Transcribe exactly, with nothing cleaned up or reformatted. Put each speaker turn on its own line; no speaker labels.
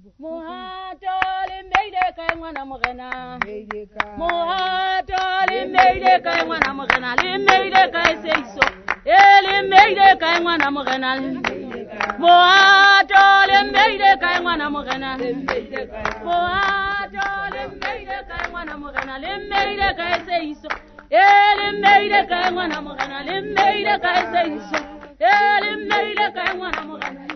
Mohato limbeide kai mwana mugana Mohato limbeide kai mwana mugana limbeide kai seiso e limbeide kai mwana mugana Mohato limbeide kai mwana mugana Mohato limbeide kai mwana mugana limbeide kai seiso e limbeide kai mwana mugana limbeide kai seiso e limbeide kai mwana mugana